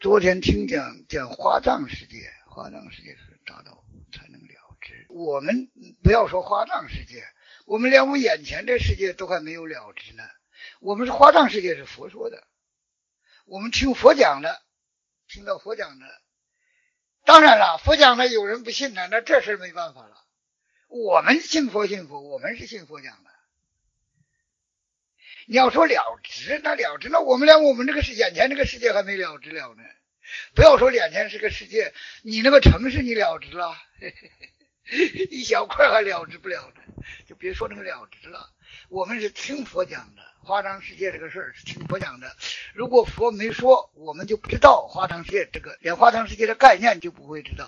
昨天听讲花藏世界是达到才能了知。我们不要说花藏世界，我们连我眼前这世界都还没有了知呢。我们是花藏世界是佛说的，我们听佛讲的，听到佛讲的。当然了，佛讲的有人不信呢，那这事没办法了。我们信佛，我们是信佛讲的。你要说了知，那我们连我们这个眼前这个世界还没了知了呢。不要说眼前是个世界，你那个城市你了知了，一小块还了知不了呢，就别说那个了知了。我们是听佛讲的，花藏世界这个事儿是听佛讲的。如果佛没说，我们就不知道花藏世界这个，连花藏世界的概念就不会知道。